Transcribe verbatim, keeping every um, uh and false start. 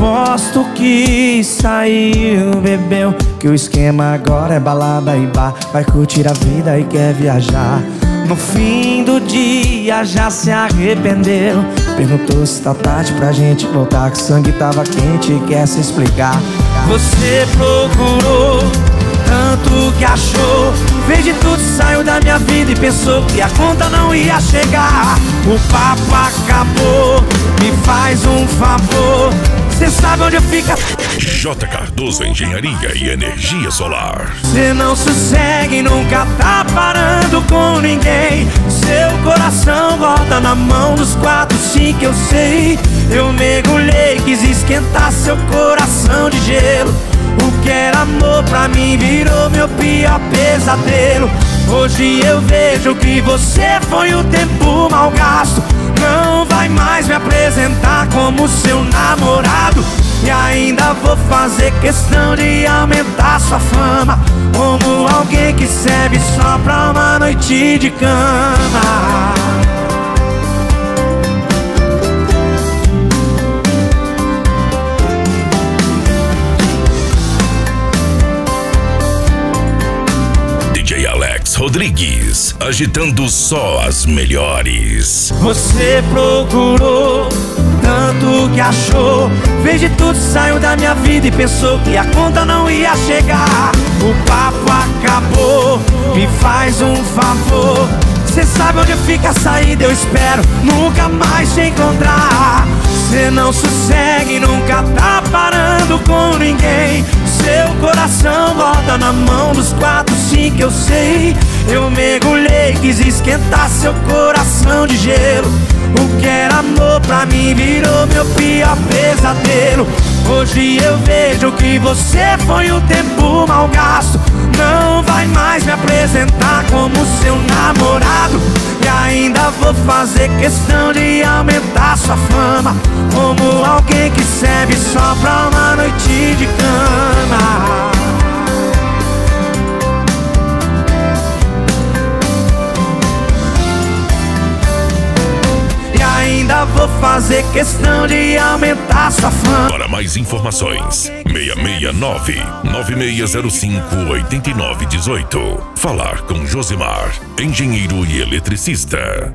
aposto que saiu, bebeu, que o esquema agora é balada e bar. Vai curtir a vida e quer viajar. No fim do dia já se arrependeu. Perguntou se tá tarde pra gente voltar, que o sangue tava quente e quer se explicar. Você procurou tanto que achou, fez de tudo, saiu da minha vida e pensou que a conta não ia chegar. O papo acabou, me faz um favor, cê sabe onde fica J. Cardoso Engenharia e Energia Solar. Cê não sossega e nunca tá parando com ninguém. Seu coração volta na mão dos quatro, sim que eu sei. Eu mergulhei, quis esquentar seu coração de gelo. O que era amor pra mim virou meu pior pesadelo. Hoje eu vejo que você foi o tempo mal gasto. Não vai mais me apresentar como seu namorado. E ainda vou fazer questão de aumentar sua fama como alguém que serve só pra uma noite de cama. D J Alex Rodrigues, agitando só as melhores. Você procurou tanto que achou, fez de tudo, saiu da minha vida e pensou que a conta não ia chegar. O papo acabou, me faz um favor, cê sabe onde fica a saída, eu espero nunca mais te encontrar. Cê não sossega e nunca tá parando com ninguém. Seu coração volta na mão dos quatro, sim que eu sei. Eu mergulhei, quis esquentar seu coração de gelo. O que era amor pra mim virou meu pior pesadelo. Hoje eu vejo que você foi o tempo mal gasto. Não vai mais me apresentar como seu namorado. E ainda vou fazer questão de aumentar sua fama como alguém que serve só pra uma noite de cama. Ainda vou fazer questão de aumentar sua fama. Para mais informações, seis seis nove, nove seis zero cinco, oito nove um oito. Falar com Josimar, engenheiro e eletricista.